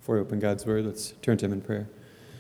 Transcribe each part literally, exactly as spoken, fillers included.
Before we open God's Word, let's turn to Him in prayer.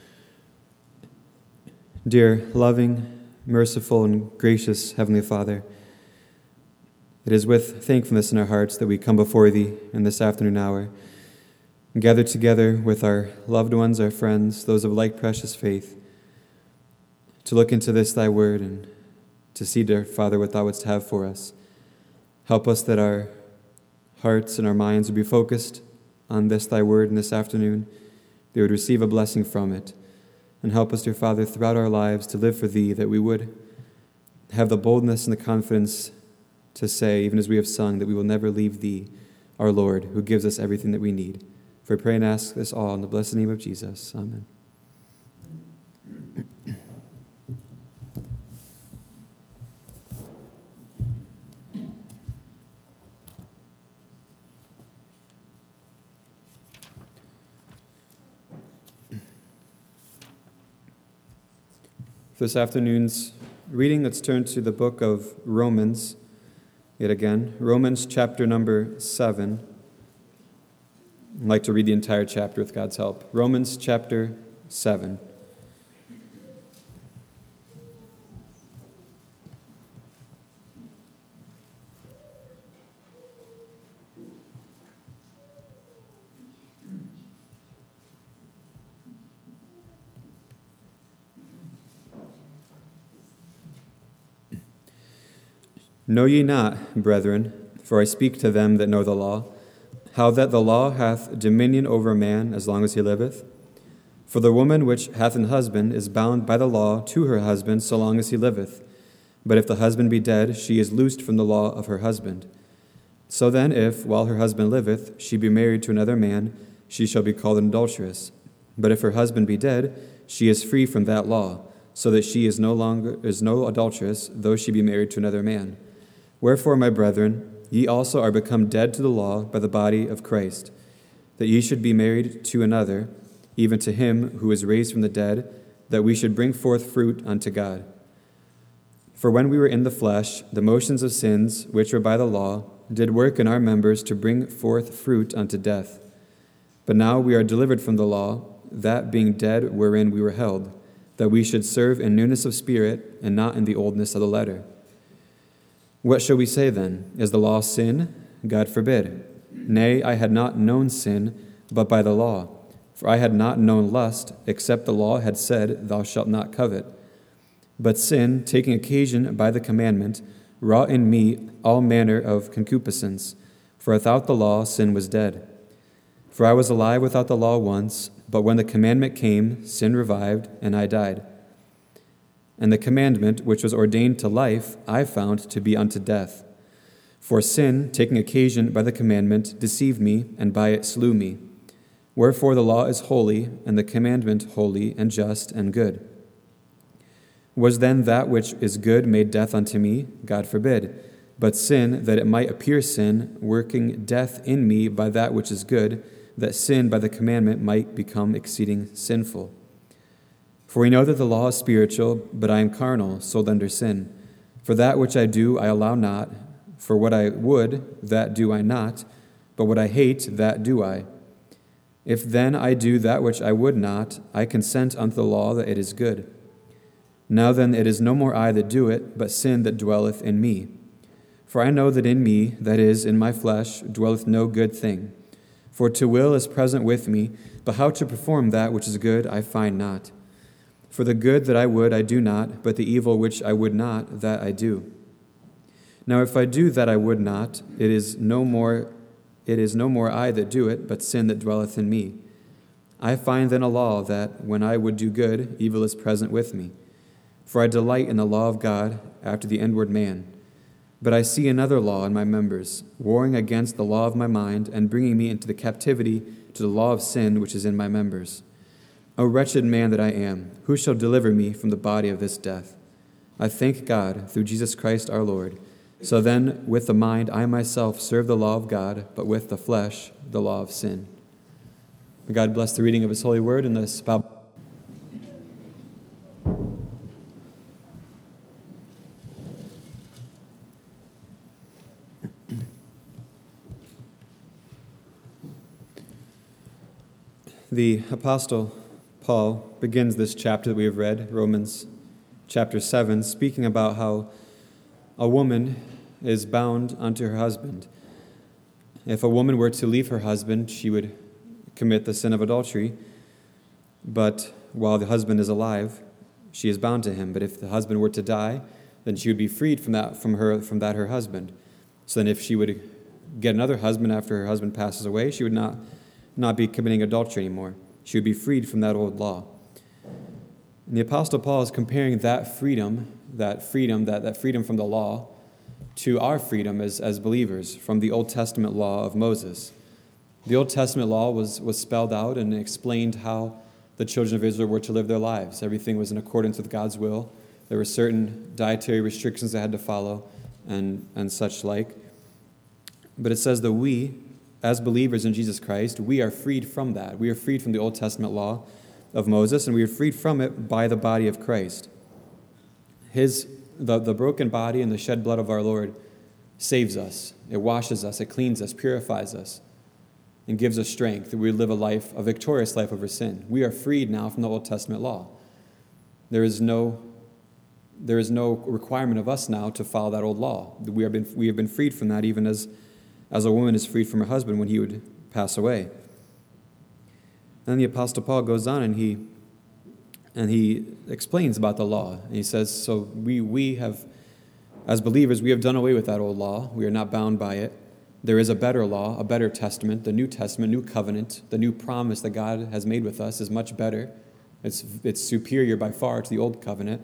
Dear, loving, merciful, and gracious Heavenly Father, it is with thankfulness in our hearts that we come before Thee in this afternoon hour, and gather together with our loved ones, our friends, those of like precious faith, to look into this Thy Word and to see, dear Father, what Thou wouldst have for us. Help us that our hearts and our minds would be focused on this Thy Word in this afternoon. They would receive a blessing from it. And help us, dear Father, throughout our lives to live for Thee, that we would have the boldness and the confidence to say, even as we have sung, that we will never leave Thee, our Lord, who gives us everything that we need. For I pray and ask this all in the blessed name of Jesus. Amen. For this afternoon's reading, let's turn to the book of Romans, yet again. Romans chapter number seven. I'd like to read the entire chapter with God's help. Romans chapter seven. Know ye not, brethren, for I speak to them that know the law, how that the law hath dominion over a man as long as he liveth? For the woman which hath an husband is bound by the law to her husband so long as he liveth. But if the husband be dead, she is loosed from the law of her husband. So then, if, while her husband liveth, she be married to another man, she shall be called an adulteress. But if her husband be dead, she is free from that law, so that she is no longer is no adulteress, though she be married to another man. Wherefore, my brethren, ye also are become dead to the law by the body of Christ, that ye should be married to another, even to him who is raised from the dead, that we should bring forth fruit unto God. For when we were in the flesh, the motions of sins, which were by the law, did work in our members to bring forth fruit unto death. But now we are delivered from the law, that being dead wherein we were held, that we should serve in newness of spirit, and not in the oldness of the letter. What shall we say then? Is the law sin? God forbid. Nay, I had not known sin, but by the law. For I had not known lust, except the law had said, Thou shalt not covet. But sin, taking occasion by the commandment, wrought in me all manner of concupiscence. For without the law sin was dead. For I was alive without the law once, but when the commandment came, sin revived, and I died. And the commandment, which was ordained to life, I found to be unto death. For sin, taking occasion by the commandment, deceived me, and by it slew me. Wherefore the law is holy, and the commandment holy, and just, and good. Was then that which is good made death unto me? God forbid. But sin, that it might appear sin, working death in me by that which is good, that sin by the commandment might become exceeding sinful. For we know that the law is spiritual, but I am carnal, sold under sin. For that which I do I allow not, for what I would, that do I not, but what I hate, that do I. If then I do that which I would not, I consent unto the law that it is good. Now then it is no more I that do it, but sin that dwelleth in me. For I know that in me, that is, in my flesh, dwelleth no good thing. For to will is present with me, but how to perform that which is good I find not. For the good that I would I do not, but the evil which I would not, that I do. Now if I do that I would not, it is no more it is no more I that do it, but sin that dwelleth in me. I find then a law that, when I would do good, evil is present with me. For I delight in the law of God after the inward man. But I see another law in my members, warring against the law of my mind, and bringing me into the captivity to the law of sin which is in my members. O wretched man that I am, who shall deliver me from the body of this death? I thank God through Jesus Christ our Lord. So then, with the mind, I myself serve the law of God, but with the flesh, the law of sin. May God bless the reading of His holy word and this Bible. The Apostle Paul begins this chapter that we have read, Romans chapter seven, speaking about how a woman is bound unto her husband. If a woman were to leave her husband, she would commit the sin of adultery, but while the husband is alive, she is bound to him. But if the husband were to die, then she would be freed from that from her from that her husband. So then if she would get another husband after her husband passes away, she would not not be committing adultery anymore. She would be freed from that old law. And the Apostle Paul is comparing that freedom, that freedom, that, that freedom from the law, to our freedom as, as believers from the Old Testament law of Moses. The Old Testament law was, was spelled out and explained how the children of Israel were to live their lives. Everything was in accordance with God's will. There were certain dietary restrictions they had to follow and, and such like. But it says that we, as believers in Jesus Christ, we are freed from that. We are freed from the Old Testament law of Moses, and we are freed from it by the body of Christ. His, the, the broken body and the shed blood of our Lord saves us. It washes us, it cleans us, purifies us, and gives us strength that we live a life, a victorious life over sin. We are freed now from the Old Testament law. There is no, there is no requirement of us now to follow that old law. We have been, we have been freed from that, even as as a woman is freed from her husband when he would pass away. Then the Apostle Paul goes on and he and he explains about the law. And he says, so we we have, as believers, we have done away with that old law. We are not bound by it. There is a better law, a better testament, the New Testament, new covenant, the new promise that God has made with us is much better. It's it's superior by far to the old covenant.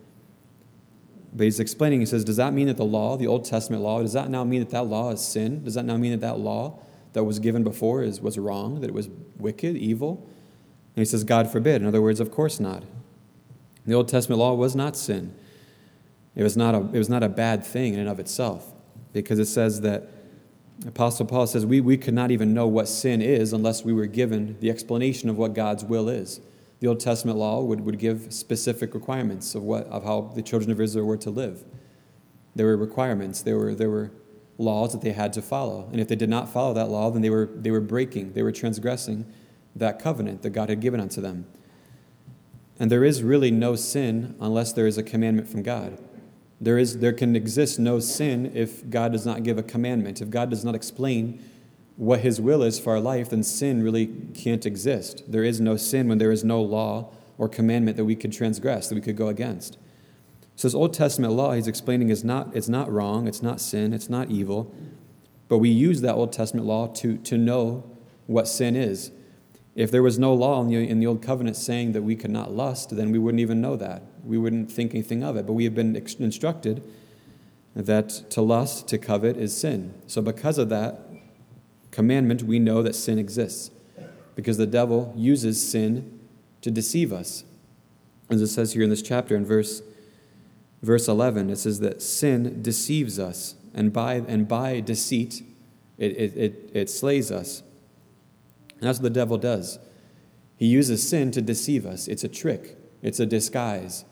But he's explaining, he says, does that mean that the law, the Old Testament law, does that now mean that that law is sin? Does that now mean that that law that was given before is was wrong, that it was wicked, evil? And he says, God forbid. In other words, of course not. The Old Testament law was not sin. It was not a, it was not a bad thing in and of itself, because it says that, Apostle Paul says, we, we could not even know what sin is unless we were given the explanation of what God's will is. The Old Testament law would, would give specific requirements of what of how the children of Israel were to live. There were requirements. There were there were laws that they had to follow. And if they did not follow that law, then they were they were breaking, they were transgressing that covenant that God had given unto them. And there is really no sin unless there is a commandment from God. There is there can exist no sin if God does not give a commandment. If God does not explain what his will is for our life, then sin really can't exist. There is no sin when there is no law or commandment that we could transgress, that we could go against. So this Old Testament law, he's explaining, is not it's not wrong, it's not sin, it's not evil, but we use that Old Testament law to, to know what sin is. If there was no law in the, in the Old Covenant saying that we could not lust, then we wouldn't even know that. We wouldn't think anything of it. But we have been instructed that to lust, to covet, is sin. So because of that commandment, we know that sin exists, because the devil uses sin to deceive us. As it says here in this chapter in verse verse eleven, it says that sin deceives us, and by and by deceit it it it, it slays us. And that's what the devil does. He uses sin to deceive us. It's a trick. It's a disguise.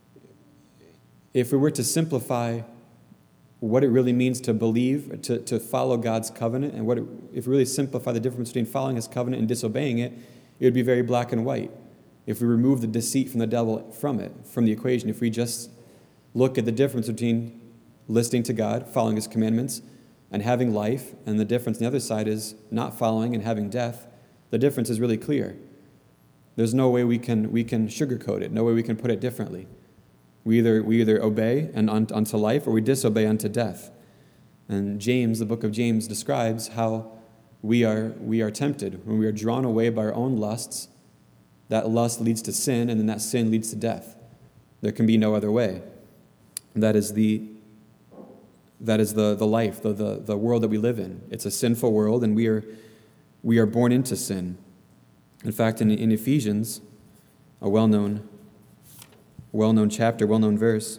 If we were to simplify what it really means to believe, to, to follow God's covenant, and what it, if we really simplify the difference between following his covenant and disobeying it, it would be very black and white. If we remove the deceit from the devil from it, from the equation, if we just look at the difference between listening to God, following his commandments, and having life, and the difference on the other side is not following and having death, the difference is really clear. There's no way we can we can sugarcoat it, no way we can put it differently. We either we either obey and unto life, or we disobey unto death. And James, the book of James, describes how we are we are tempted when we are drawn away by our own lusts. That lust leads to sin, and then that sin leads to death. There can be no other way. That is the that is the, the life, the, the the world that we live in. It's a sinful world, and we are we are born into sin. In fact, in, in Ephesians, a well-known well-known chapter, well-known verse,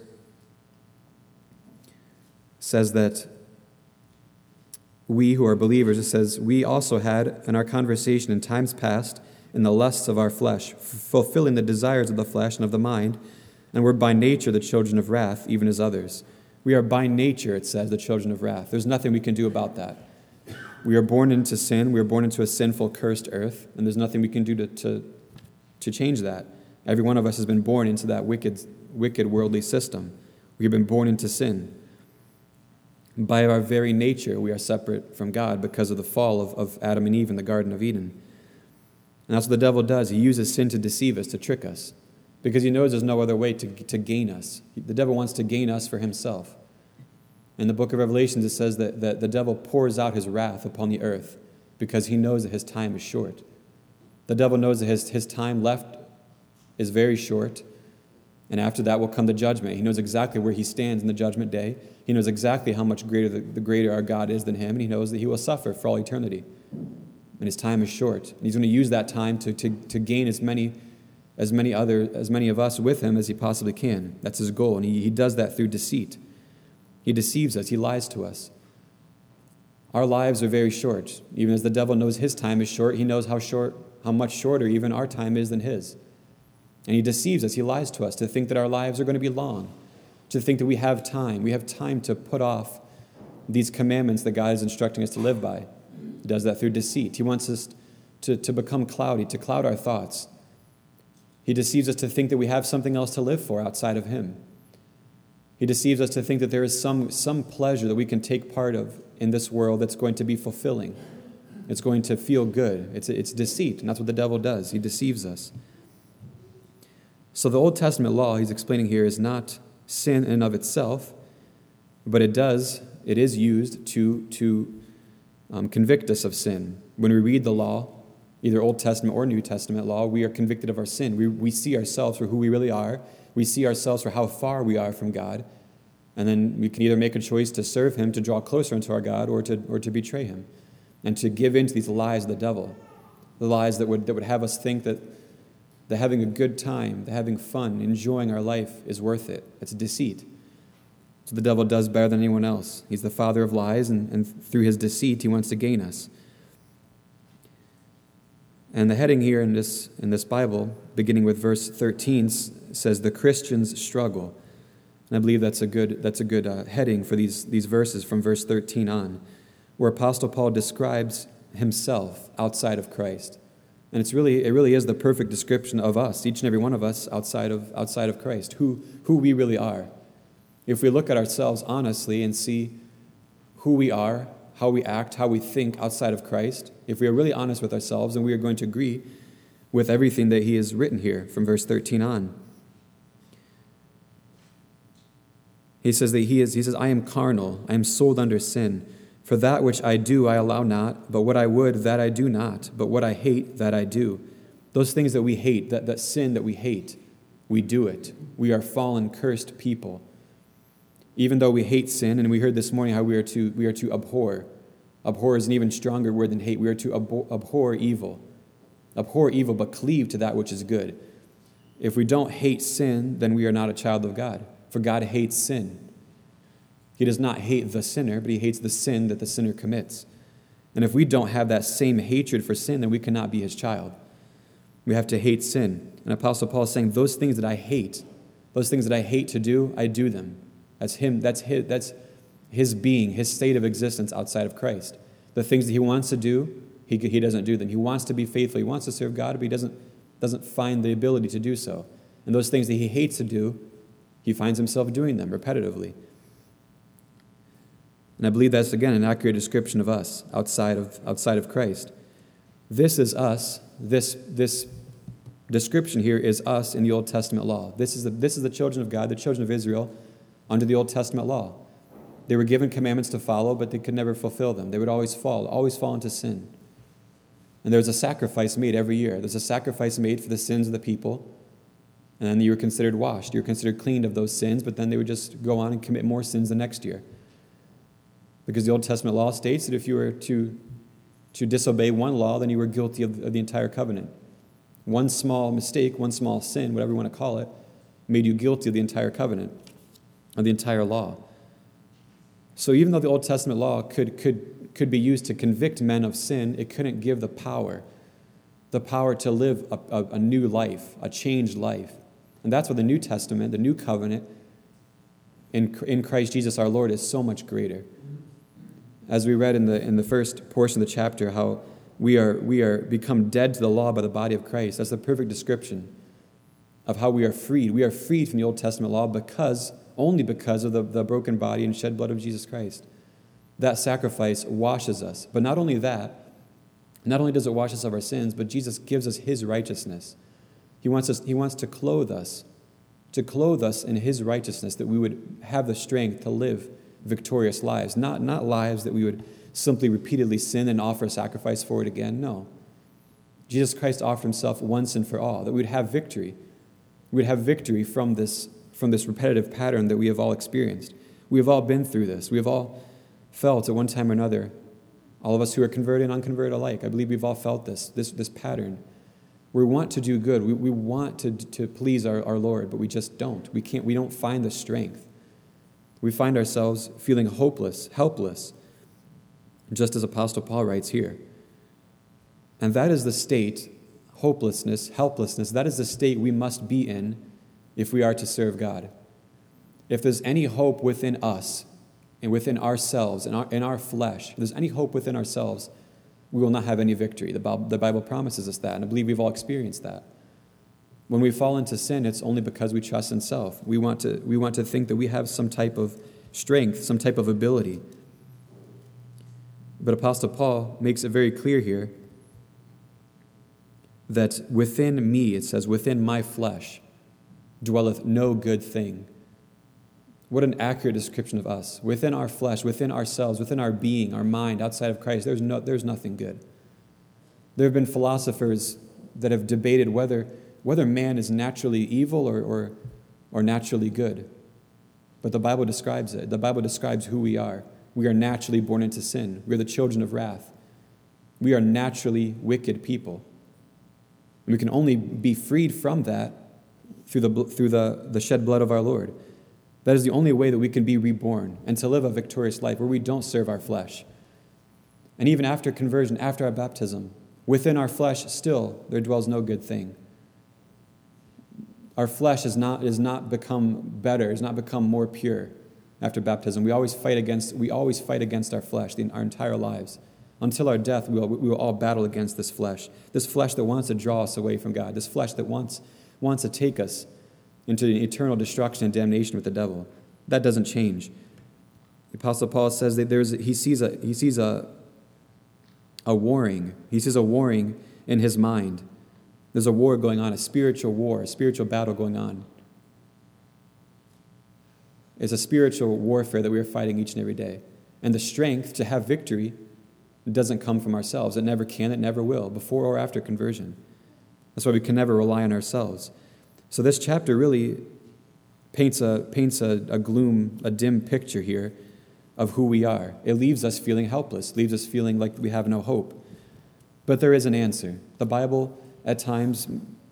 says that we who are believers, it says, we also had in our conversation in times past in the lusts of our flesh, f- fulfilling the desires of the flesh and of the mind, and we're by nature the children of wrath, even as others. We are by nature, it says, the children of wrath. There's nothing we can do about that. We are born into sin. We are born into a sinful, cursed earth, and there's nothing we can do to, to, to change that. Every one of us has been born into that wicked, wicked worldly system. We have been born into sin. By our very nature, we are separate from God because of the fall of, of Adam and Eve in the Garden of Eden. And that's what the devil does. He uses sin to deceive us, to trick us, because he knows there's no other way to, to gain us. The devil wants to gain us for himself. In the book of Revelations, it says that, that the devil pours out his wrath upon the earth because he knows that his time is short. The devil knows that his, his time left is very short, and after that will come the judgment. He knows exactly where he stands in the judgment day. He knows exactly how much greater the, the greater our God is than him, and he knows that he will suffer for all eternity. And his time is short. And he's going to use that time to, to, to gain as many as many other as many of us with him as he possibly can. That's his goal, and he, he does that through deceit. He deceives us. He lies to us. Our lives are very short. Even as the devil knows his time is short, he knows how short, how much shorter even our time is than his. And he deceives us. He lies to us to think that our lives are going to be long, to think that we have time. We have time to put off these commandments that God is instructing us to live by. He does that through deceit. He wants us to, to become cloudy, to cloud our thoughts. He deceives us to think that we have something else to live for outside of him. He deceives us to think that there is some, some pleasure that we can take part of in this world that's going to be fulfilling. It's going to feel good. It's, it's deceit, and that's what the devil does. He deceives us. So the Old Testament law he's explaining here is not sin in and of itself, but it does, it is used to, to um, convict us of sin. When we read the law, either Old Testament or New Testament law, we are convicted of our sin. We, we see ourselves for who we really are. We see ourselves for how far we are from God. And then we can either make a choice to serve him, to draw closer into our God, or to or to betray him, and to give in to these lies of the devil, the lies that would that would have us think that, that having a good time, that having fun, enjoying our life is worth it. It's deceit. So the devil does better than anyone else. He's the father of lies, and, and through his deceit, he wants to gain us. And the heading here in this in this Bible, beginning with verse thirteen, says the Christian's struggle. And I believe that's a good that's a good uh, heading for these these verses from verse thirteen on, where Apostle Paul describes himself outside of Christ. And it's really it really is the perfect description of us, each and every one of us outside of outside of Christ, who who we really are. If we look at ourselves honestly and see who we are, how we act, how we think outside of Christ, if we are really honest with ourselves, then we are going to agree with everything that he has written here from verse thirteen on. He says that he is, he says, I am carnal, I am sold under sin. For that which I do I allow not, but what I would, that I do not, but what I hate, that I do. Those things that we hate, that, that sin that we hate, we do it. We are fallen, cursed people. Even though we hate sin, and we heard this morning how we are to we are to abhor. Abhor is an even stronger word than hate. We are to abhor, abhor evil. Abhor evil, but cleave to that which is good. If we don't hate sin, then we are not a child of God. For God hates sin. He does not hate the sinner, but he hates the sin that the sinner commits. And if we don't have that same hatred for sin, then we cannot be his child. We have to hate sin. And Apostle Paul is saying, those things that I hate, those things that I hate to do, I do them. That's him. That's his, that's his being, his state of existence outside of Christ. The things that he wants to do, he, he doesn't do them. He wants to be faithful. He wants to serve God, but he doesn't, doesn't find the ability to do so. And those things that he hates to do, he finds himself doing them repetitively. And I believe that's, again, an accurate description of us outside of outside of Christ. This is us. This, this description here is us in the Old Testament law. This is the, this is the children of God, the children of Israel, under the Old Testament law. They were given commandments to follow, but they could never fulfill them. They would always fall, always fall into sin. And there's a sacrifice made every year. There's a sacrifice made for the sins of the people. And then you were considered washed. You were considered cleaned of those sins, but then they would just go on and commit more sins the next year. Because the Old Testament law states that if you were to, to disobey one law, then you were guilty of, of the entire covenant. One small mistake, one small sin, whatever you want to call it, made you guilty of the entire covenant, of the entire law. So even though the Old Testament law could, could, could be used to convict men of sin, it couldn't give the power, the power to live a, a, a new life, a changed life. And that's why the New Testament, the new covenant in, in Christ Jesus our Lord is so much greater. As we read in the in the first portion of the chapter, how we are we are become dead to the law by the body of Christ. That's the perfect description of how we are freed. We are freed from the Old Testament law because, only because of the, the broken body and shed blood of Jesus Christ. That sacrifice washes us. But not only that, not only does it wash us of our sins, but Jesus gives us his righteousness. He wants us, he wants to clothe us, to clothe us in his righteousness, that we would have the strength to live victorious lives. Not, not lives that we would simply repeatedly sin and offer a sacrifice for it again. No. Jesus Christ offered himself once and for all, that we would have victory. We would have victory from this, from this repetitive pattern that we have all experienced. We have all been through this. We have all felt at one time or another, all of us who are converted and unconverted alike, I believe we've all felt this, this, this pattern. We want to do good. We, we want to, to please our, our Lord, but we just don't. We can't. We don't find the strength. We find ourselves feeling hopeless, helpless, just as Apostle Paul writes here. And that is the state, hopelessness, helplessness, that is the state we must be in if we are to serve God. If there's any hope within us and within ourselves, in our, in our flesh, if there's any hope within ourselves, we will not have any victory. The Bible, the Bible promises us that, and I believe we've all experienced that. When we fall into sin, it's only because we trust in self. We want to, we want to think that we have some type of strength, some type of ability. But Apostle Paul makes it very clear here that within me, it says, within my flesh, dwelleth no good thing. What an accurate description of us. Within our flesh, within ourselves, within our being, our mind, outside of Christ, there's no, there's nothing good. There have been philosophers that have debated whether, whether man is naturally evil or, or, or naturally good. But the Bible describes it. The Bible describes who we are. We are naturally born into sin. We are the children of wrath. We are naturally wicked people. And we can only be freed from that through the through the, the shed blood of our Lord. That is the only way that we can be reborn and to live a victorious life where we don't serve our flesh. And even after conversion, after our baptism, within our flesh still there dwells no good thing. Our flesh is not is not become better, has not become more pure after baptism. We always fight against we always fight against our flesh the, our entire lives. Until our death, we will, we will all battle against this flesh, this flesh that wants to draw us away from God, this flesh that wants, wants to take us into eternal destruction and damnation with the devil. That doesn't change. The Apostle Paul says that there's he sees a he sees a a warring. He sees a warring in his mind. There's a war going on, a spiritual war, a spiritual battle going on. It's a spiritual warfare that we are fighting each and every day. And the strength to have victory doesn't come from ourselves. It never can, it never will, before or after conversion. That's why we can never rely on ourselves. So this chapter really paints a paints a, a gloom, a dim picture here of who we are. It leaves us feeling helpless, leaves us feeling like we have no hope. But there is an answer. The Bible at times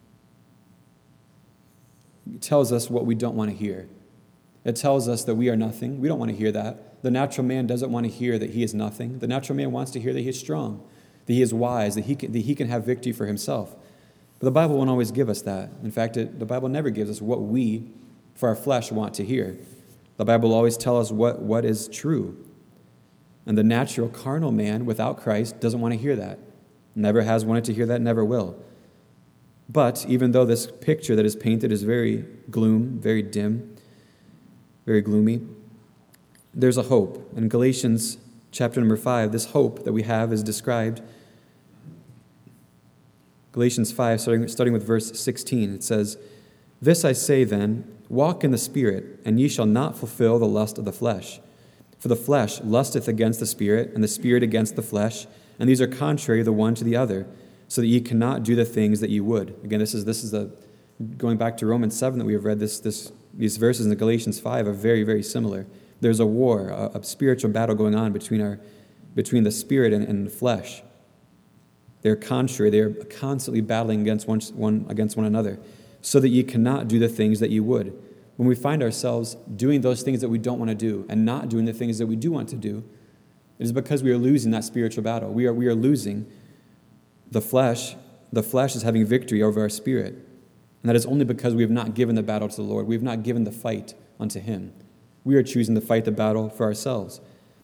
tells us what we don't want to hear. It tells us that we are nothing. We don't want to hear that. The natural man doesn't want to hear that he is nothing. The natural man wants to hear that he is strong, that he is wise, that he can, that he can have victory for himself. But the Bible won't always give us that. In fact, it, the Bible never gives us what we, for our flesh, want to hear. The Bible will always tell us what, what is true. And the natural carnal man without Christ doesn't want to hear that. Never has wanted to hear that, never will. But even though this picture that is painted is very gloom, very dim, very gloomy, there's a hope. In Galatians chapter number five, this hope that we have is described. Galatians five, starting, starting with verse sixteen, it says, "This I say then, walk in the Spirit, and ye shall not fulfill the lust of the flesh. For the flesh lusteth against the Spirit, and the Spirit against the flesh, and these are contrary the one to the other, so that ye cannot do the things that ye would." Again, this is this is the going back to Romans seven that we have read. This this these verses in Galatians five are very very similar. There's a war, a, a spiritual battle going on between our between the Spirit and, and the flesh. They're contrary. They're constantly battling against one, one against one another, so that ye cannot do the things that ye would. When we find ourselves doing those things that we don't want to do and not doing the things that we do want to do, it is because we are losing that spiritual battle. We are we are losing the flesh. The flesh is having victory over our spirit. And that is only because we have not given the battle to the Lord. We have not given the fight unto Him. We are choosing to fight the battle for ourselves.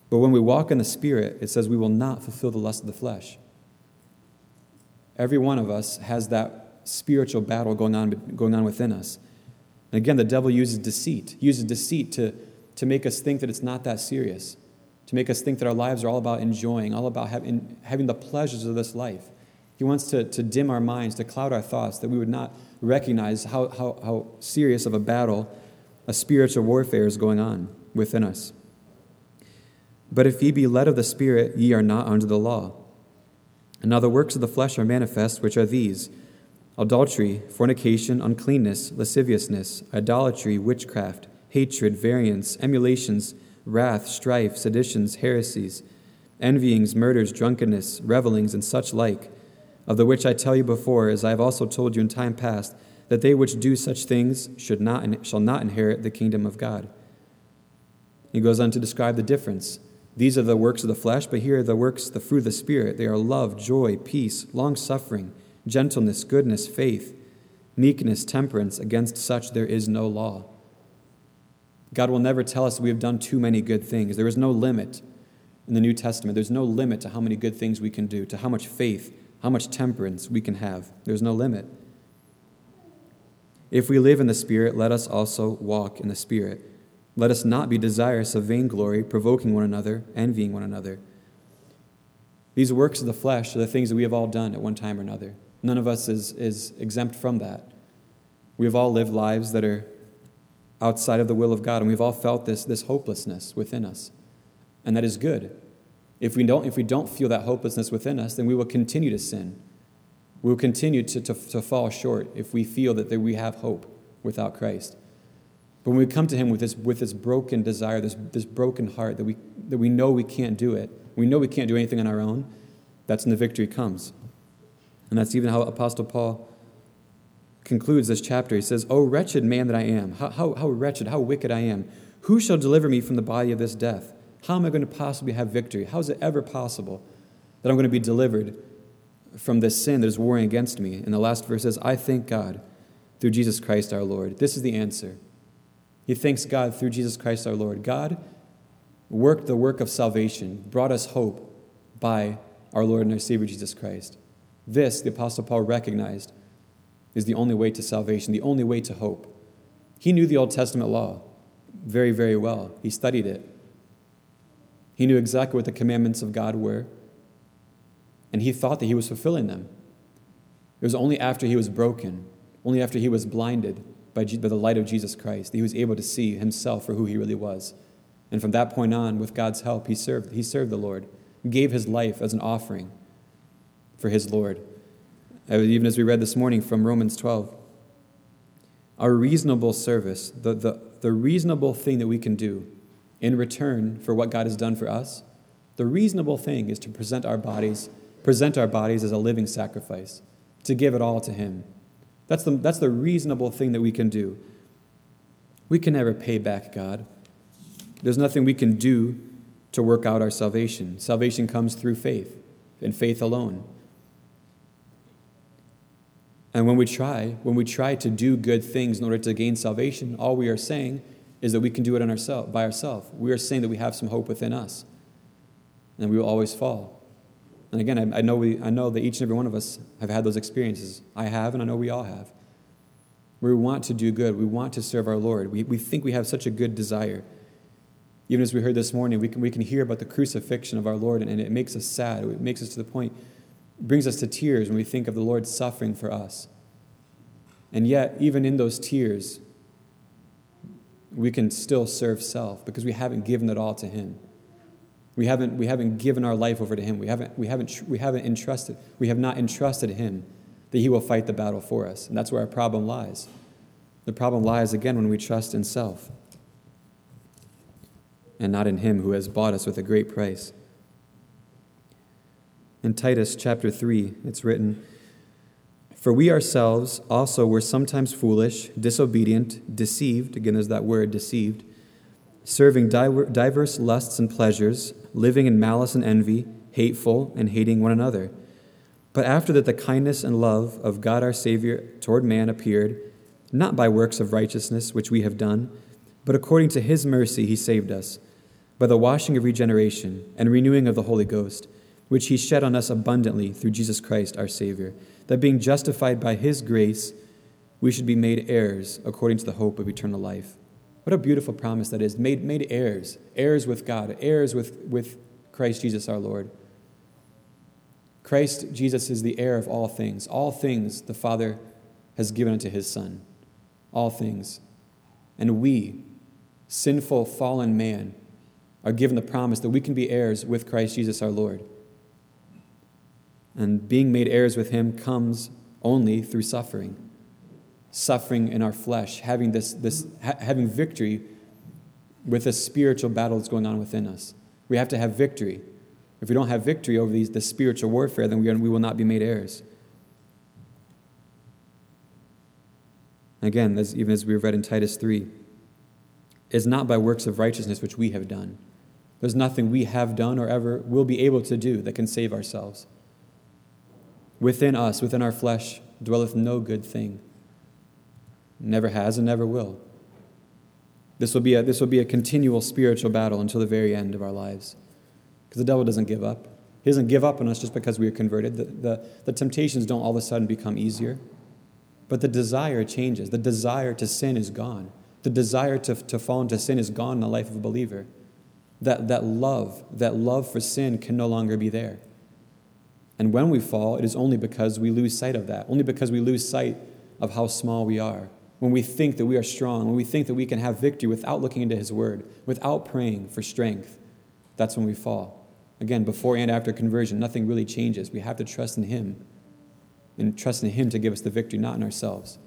But when we walk in the Spirit, it says we will not fulfill the lust of the flesh. Every one of us has that spiritual battle going on, going on within us. And again, the devil uses deceit. He uses deceit to, to make us think that it's not that serious, to make us think that our lives are all about enjoying, all about having, having the pleasures of this life. He wants to, to dim our minds, to cloud our thoughts, that we would not recognize how, how, how serious of a battle, a spiritual warfare is going on within us. But if ye be led of the Spirit, ye are not under the law. And now the works of the flesh are manifest, which are these: adultery, fornication, uncleanness, lasciviousness, idolatry, witchcraft, hatred, variance, emulations, wrath, strife, seditions, heresies, envyings, murders, drunkenness, revellings, and such like, of the which I tell you before, as I have also told you in time past, that they which do such things should not shall not inherit the kingdom of God. He goes on to describe the difference. These are the works of the flesh, but here are the works, the fruit of the Spirit. They are love, joy, peace, long-suffering, gentleness, goodness, faith, meekness, temperance. Against such there is no law. God will never tell us we have done too many good things. There is no limit in the New Testament. There's no limit to how many good things we can do, to how much faith, how much temperance we can have. There's no limit. If we live in the Spirit, let us also walk in the Spirit. Let us not be desirous of vainglory, provoking one another, envying one another. These works of the flesh are the things that we have all done at one time or another. None of us is, is exempt from that. We have all lived lives that are outside of the will of God, and we've all felt this, this hopelessness within us. And that is good. If we don't, if we don't feel that hopelessness within us, then we will continue to sin. We will continue to, to, to fall short if we feel that we have hope without Christ. But when we come to him with this with this broken desire, this this broken heart, that we that we know we can't do it, we know we can't do anything on our own, that's when the victory comes. And that's even how Apostle Paul concludes this chapter. He says, "O wretched man that I am, how, how, how wretched, how wicked I am. Who shall deliver me from the body of this death? How am I going to possibly have victory? How is it ever possible that I'm going to be delivered from this sin that is warring against me?" And the last verse says, "I thank God through Jesus Christ our Lord." This is the answer. He thanks God through Jesus Christ our Lord. God worked the work of salvation, brought us hope by our Lord and our Savior Jesus Christ. This, the Apostle Paul recognized, is the only way to salvation, the only way to hope. He knew the Old Testament law very, very well. He studied it. He knew exactly what the commandments of God were, and he thought that he was fulfilling them. It was only after he was broken, only after he was blinded by, G- by the light of Jesus Christ, that he was able to see himself for who he really was. And from that point on, with God's help, he served, he served the Lord, gave his life as an offering for his Lord. Even as we read this morning from Romans twelve, our reasonable service, the, the, the reasonable thing that we can do in return for what God has done for us, the reasonable thing is to present our bodies, present our bodies as a living sacrifice, to give it all to him. That's the, that's the reasonable thing that we can do. We can never pay back God. There's nothing we can do to work out our salvation. Salvation comes through faith, and faith alone. And when we try, when we try to do good things in order to gain salvation, all we are saying is that we can do it on ourselves, by ourselves. We are saying that we have some hope within us, and we will always fall. And again, I, I know we, I know that each and every one of us have had those experiences. I have, and I know we all have. We want to do good. We want to serve our Lord. We, we think we have such a good desire. Even as we heard this morning, we can, we can hear about the crucifixion of our Lord, and, and it makes us sad. It makes us to the point, it brings us to tears when we think of the Lord suffering for us. And yet, even in those tears, we can still serve self because we haven't given it all to him. We haven't, we haven't given our life over to him. We haven't, we haven't, we haven't entrusted, we have not entrusted him that he will fight the battle for us. And that's where our problem lies. The problem lies, again, when we trust in self and not in him who has bought us with a great price. In Titus chapter three, it's written, "For we ourselves also were sometimes foolish, disobedient, deceived," again there's that word, deceived, "serving diverse lusts and pleasures, living in malice and envy, hateful and hating one another. But after that the kindness and love of God our Savior toward man appeared, not by works of righteousness which we have done, but according to his mercy he saved us, by the washing of regeneration and renewing of the Holy Ghost, which he shed on us abundantly through Jesus Christ our Savior, that being justified by his grace, we should be made heirs according to the hope of eternal life. What a beautiful promise that is, made, made heirs, heirs with God, heirs with, with Christ Jesus our Lord. Christ Jesus is the heir of all things. All things the Father has given unto his Son. All things. And we, sinful, fallen man, are given the promise that we can be heirs with Christ Jesus our Lord. And being made heirs with him comes only through suffering. Suffering in our flesh, having this, this ha- having victory with a spiritual battle that's going on within us. We have to have victory. If we don't have victory over these, this spiritual warfare, then we, are, we will not be made heirs. Again, as, even as we read in Titus three, it is not by works of righteousness which we have done. There's nothing we have done or ever will be able to do that can save ourselves. Within us, within our flesh, dwelleth no good thing. Never has and never will. This will be a, this will be a continual spiritual battle until the very end of our lives. Because the devil doesn't give up. He doesn't give up on us just because we are converted. The, the, the temptations don't all of a sudden become easier. But the desire changes. The desire to sin is gone. The desire to, to fall into sin is gone in the life of a believer. That, that love, that love for sin can no longer be there. And when we fall, it is only because we lose sight of that. Only because we lose sight of how small we are. When we think that we are strong, when we think that we can have victory without looking into his word, without praying for strength, that's when we fall. Again, before and after conversion, nothing really changes. We have to trust in him and trust in him to give us the victory, not in ourselves.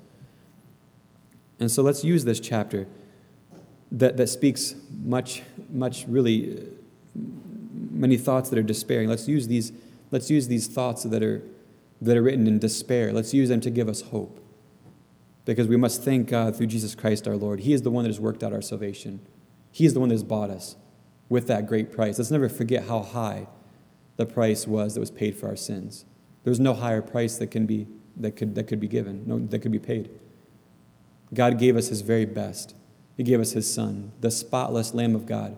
And so let's use this chapter that, that speaks much, much really, many thoughts that are despairing. Let's use these, let's use these thoughts that are, that are written in despair. Let's use them to give us hope. Because we must thank God through Jesus Christ our Lord. He is the one that has worked out our salvation. He is the one that has bought us with that great price. Let's never forget how high the price was that was paid for our sins. There's no higher price that can be that could that could be given, no, that could be paid. God gave us his very best. He gave us his Son, the spotless Lamb of God.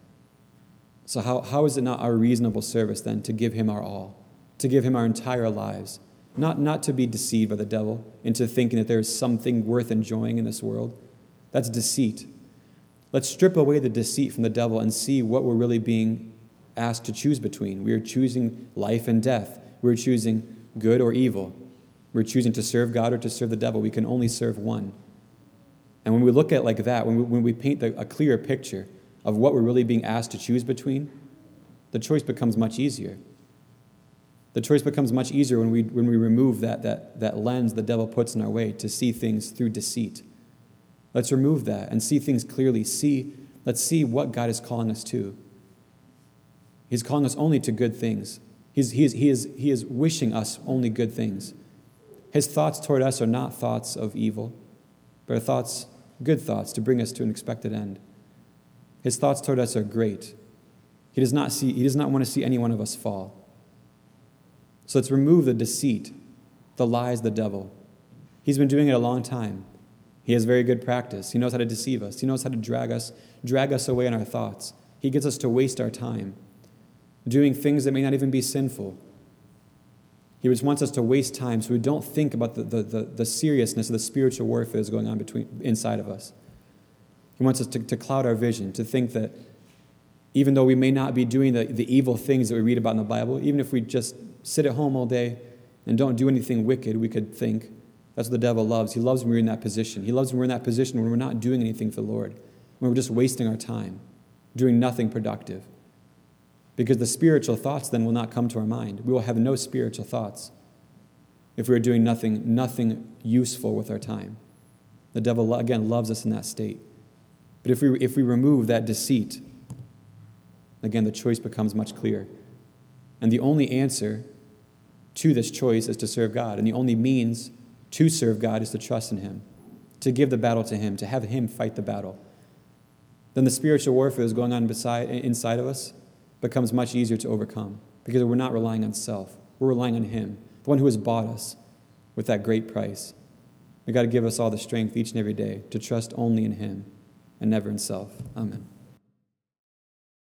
So how, how is it not our reasonable service then to give him our all, to give him our entire lives? Not, not to be deceived by the devil into thinking that there is something worth enjoying in this world. That's deceit. Let's strip away the deceit from the devil and see what we're really being asked to choose between. We are choosing life and death. We're choosing good or evil. We're choosing to serve God or to serve the devil. We can only serve one. And when we look at it like that, when we, when we paint the, a clearer picture of what we're really being asked to choose between, the choice becomes much easier. The choice becomes much easier when we when we remove that, that, that lens the devil puts in our way to see things through deceit. Let's remove that and see things clearly. See, let's see what God is calling us to. He's calling us only to good things. He's, he, is, he, is, he is wishing us only good things. His thoughts toward us are not thoughts of evil, but are thoughts, good thoughts, to bring us to an expected end. His thoughts toward us are great. He does not see, he does not want to see any one of us fall. So let's remove the deceit, the lies, the devil. He's been doing it a long time. He has very good practice. He knows how to deceive us. He knows how to drag us, drag us away in our thoughts. He gets us to waste our time doing things that may not even be sinful. He just wants us to waste time so we don't think about the, the, the, the seriousness of the spiritual warfare that's going on between inside of us. He wants us to, to cloud our vision, to think that even though we may not be doing the, the evil things that we read about in the Bible, even if we just sit at home all day and don't do anything wicked, we could think. That's what the devil loves. He loves when we're in that position. He loves when we're in that position when we're not doing anything for the Lord, when we're just wasting our time, doing nothing productive. Because the spiritual thoughts then will not come to our mind. We will have no spiritual thoughts if we're doing nothing, nothing useful with our time. The devil, again, loves us in that state. But if we, if we remove that deceit, again, the choice becomes much clearer. And the only answer to this choice is to serve God. And the only means to serve God is to trust in him, to give the battle to him, to have him fight the battle. Then the spiritual warfare that's going on beside, inside of us becomes much easier to overcome because we're not relying on self. We're relying on him, the one who has bought us with that great price. May God give us all the strength each and every day to trust only in him and never in self. Amen.